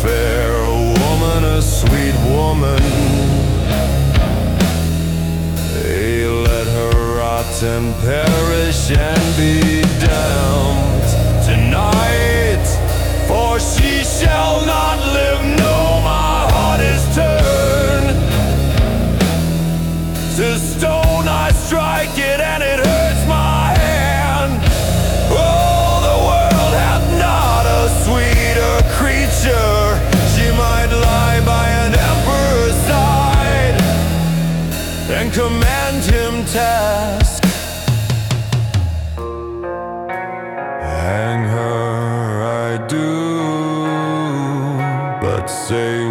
fair woman, a sweet woman. Hey, let her rot and perish and be damned tonight, for she shall not live. No, my heart is turned to stone. I strike it and it hurts my hand. Oh, the world hath not a sweeter creature. She might lie by an emperor's side and command him task. Hang her I do, but say